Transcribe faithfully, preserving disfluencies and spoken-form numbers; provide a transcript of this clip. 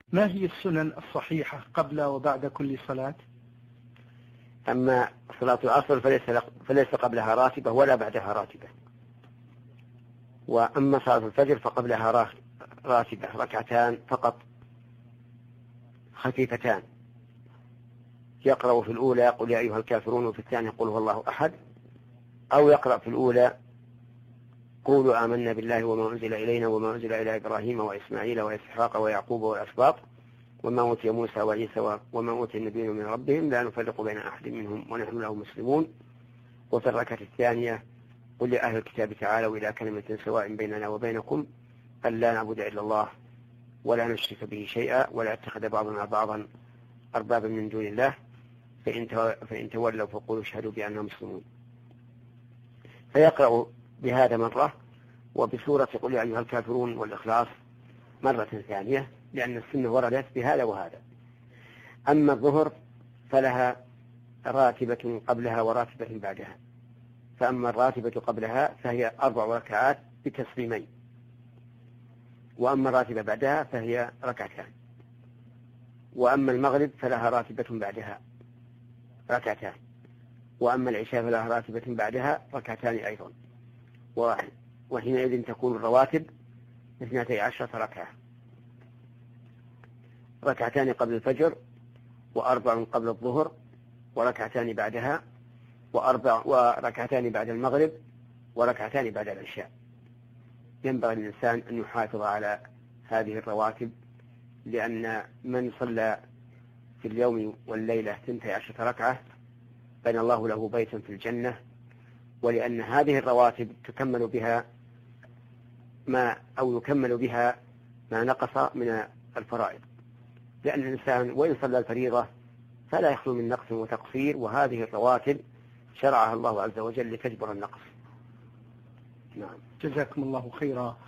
ما هي السنن الصحيحة قبل وبعد كل صلاة؟ أما صلاة العصر فليس, فليس قبلها راتبة ولا بعدها راتبة. وأما صلاة الفجر فقبلها راتبة ركعتان فقط خفيفتان، يقرأ في الأولى قل يا أيها الكافرون وفي الثانية قل هو الله أحد، أو يقرأ في الأولى قولوا آمنا بالله وما أنزل إلينا وما أنزل إلى إبراهيم وإسماعيل وإسحاق ويعقوب والأسباط وما أوتي موسى وعيسى وما أوتي النبيون من ربهم لا نفرق بين أحد منهم ونحن له مسلمون. وفي الركعة الثانية قل يا أهل الكتاب تعالوا إلى كلمة سواء بيننا وبينكم ألا نعبد إلا الله ولا نشرك به شيئا ولا يتخذ بعضنا بعضا أربابا من دون الله فإن تولوا فقولوا اشهدوا بأننا مسلمون. فيقرأ بهذا مرة، وبسورة قل يا أيها الكافرون والإخلاص مرة ثانية، لأن السنة وردت بهذا وهذا. أما الظهر فلها راتبة قبلها وراتبة بعدها، فأما الراتبة قبلها فهي أربع ركعات بتسليمين، وأما الراتبة بعدها فهي ركعتان. وأما المغرب فلها راتبة بعدها ركعتان، وأما العشاء فلها راتبة بعدها ركعتان أيضا، وحينئذ تكون الرواتب اثنتي عشرة ركعة، ركعتان قبل الفجر وأربع قبل الظهر وركعتان بعدها وأربع وركعتان بعد المغرب وركعتان بعد العشاء. ينبغي الإنسان أن يحافظ على هذه الرواتب، لأن من صلى في اليوم والليلة ثنتي عشرة ركعة بنى الله له بيتا في الجنة، ولأن هذه الرواتب تكمل بها ما أو يكمل بها ما نقص من الفرائض، لأن الإنسان وإن صلى الفريضة فلا يخلو من نقص وتقصير، وهذه الرواتب شرعها الله عز وجل لتجبر النقص. نعم. جزاكم الله خيرا.